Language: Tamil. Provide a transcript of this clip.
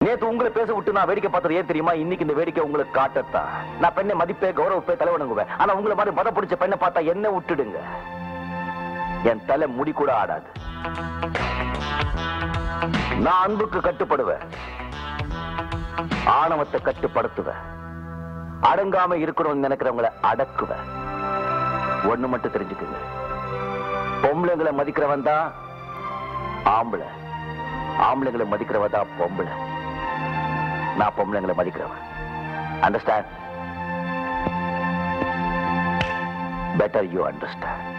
நேத்து உங்களை பேச விட்டு நான் வேடிக்கை பார்த்தது ஏன் தெரியுமா? இன்னைக்கு இந்த வேடிக்கை உங்களுக்கு காட்டத்தான். நான் பெண்ணை மதிப்பே கௌரவப்பே தலைவணங்குவேன். ஆனா உங்களை மாதிரி மத பிடிச்ச பெண்ணை பார்த்தா என்ன விட்டுடுங்க, என் தலை முடி கூட ஆடாது. நான் அன்புக்கு கட்டுப்படுவேன், ஆணவத்தை கட்டுப்படுத்துவேன், அடங்காம இருக்கணும்னு நினைக்கிறவங்களை அடக்குவேன். ஒண்ணு மட்டும் தெரிஞ்சுக்குங்க, பொம்பளைங்களை மதிக்கிறவன் தான் ஆம்பளை, ஆம்பளைங்களை மதிக்கிறவன் தான் பொம்பளை. நான் பொம்பளைங்களை மதிக்கிறவன். அண்டர்ஸ்டாண்ட்? Better you understand.